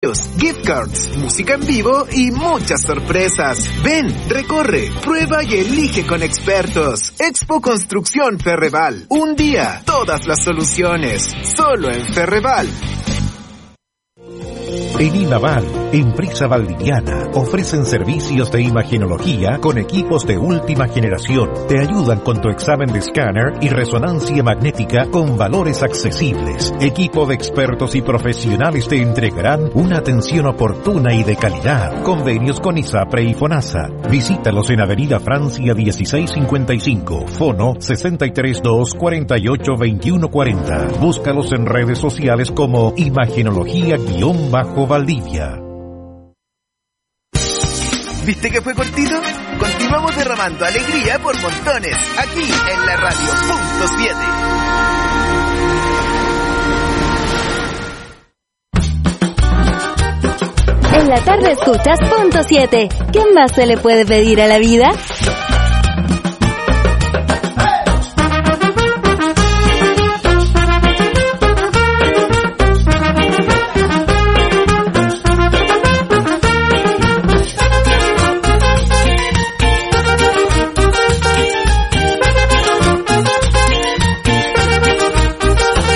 gift cards, música en vivo y muchas sorpresas. Ven, recorre, prueba y elige con expertos. Expo Construcción Ferreval. Un día, todas las soluciones. Solo en Ferreval. En Inaval, empresa valdiviana, ofrecen servicios de imagenología con equipos de última generación. Te ayudan con tu examen de escáner y resonancia magnética con valores accesibles. Equipo de expertos y profesionales te entregarán una atención oportuna y de calidad. Convenios con ISAPRE y FONASA. Visítalos en Avenida Francia 1655, Fono 632-482140. Búscalos en redes sociales como Imagenología_Valdivia. ¿Viste que fue cortito? Continuamos derramando alegría por montones, aquí en la radio Punto 7. En la tarde escuchas Punto 7. ¿Qué más se le puede pedir a la vida?